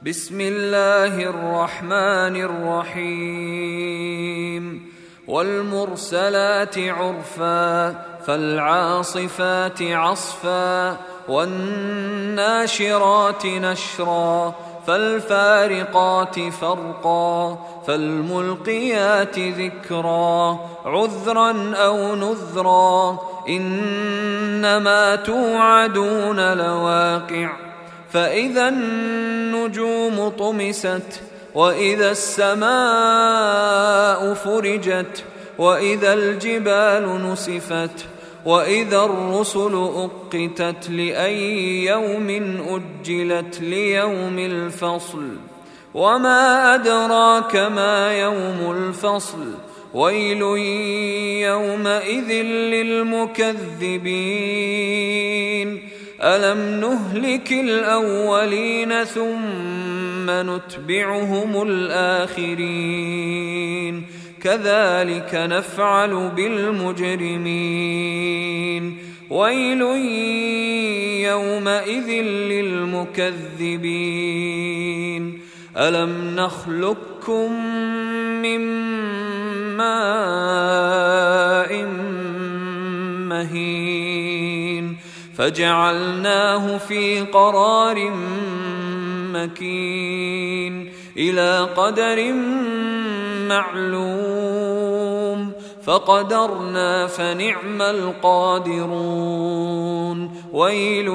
بسم الله الرحمن الرحيم والمرسلات عرفا فالعاصفات عصفا والناشرات نشرا فالفارقات فرقا فالملقيات ذكرا عذرا أو نذرا إنما توعدون لواقع فإذا النجوم طمست وإذا السماء فرجت وإذا الجبال نسفت وإذا الرسل أقتت لأي يوم أجلت ليوم الفصل وما أدراك ما يوم الفصل ويل يومئذ للمكذبين ألم نهلك الأولين ثم نتبعهم الآخرين كذلك نفعل بالمجرمين ويل يومئذ للمكذبين ألم نخلقكم من ماء مهين فجعلناه في قرار مكين إلى قدر معلوم فقدرنا فنعم القادرون ويل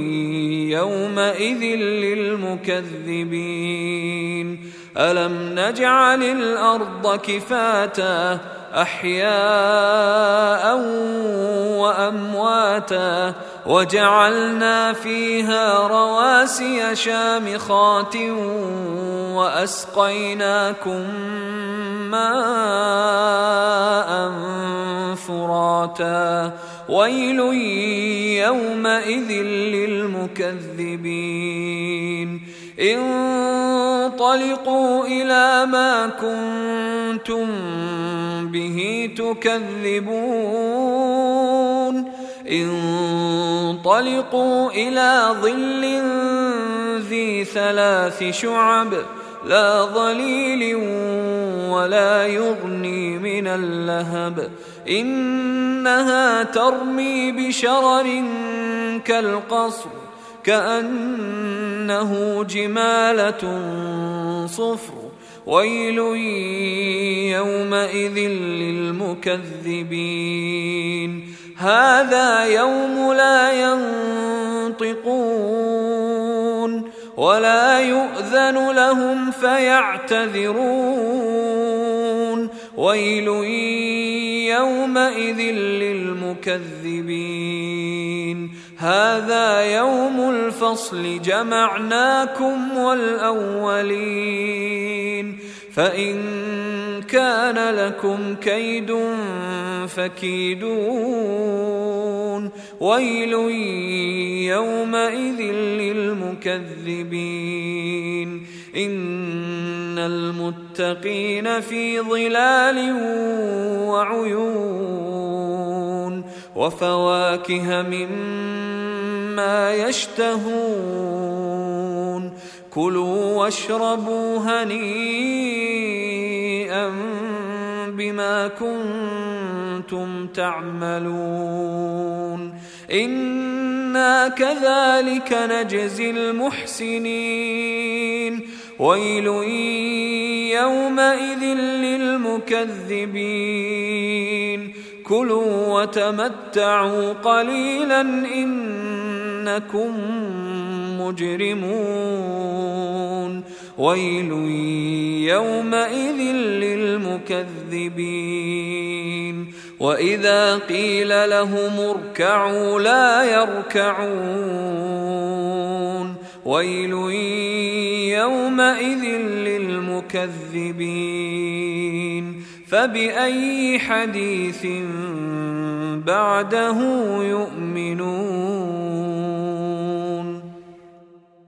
يومئذ للمكذبين ألم نجعل الأرض كفاتا أحياء وأمواتا وجعلنا فيها رواسي شامخات وأسقيناكم ماء فراتا ويل يومئذ للمكذبين انطلقوا إلى ما كنتم به تكذبون انطلقوا إلى ظل ذي 3 شعب لا ظليل ولا يغني من اللهب إنها ترمي بشرر كالقصر كأنه جمالة صفر ويل يومئذ للمكذبين هذا يوم لا ينطقون ولا يؤذن لهم فيعتذرون ويل يومئذ للمكذبين هذا يوم الفصل جمعناكم والأولين فإن كان لكم كيد فكيدون ويل يومئذ للمكذبين إن المتقين في ظلال وعيون وفواكه مما يشتهون كلوا واشربوا هنيئا بما كنتم تعملون إنا كذلك نجزي المحسنين ويل يومئذ للمكذبين كلوا وتمتعوا قليلا إنكم مجرمون ويل يومئذ للمكذبين وإذا قيل لهم اركعوا لا يركعون ويل يومئذ للمكذبين فبأي حديث بعده يؤمنون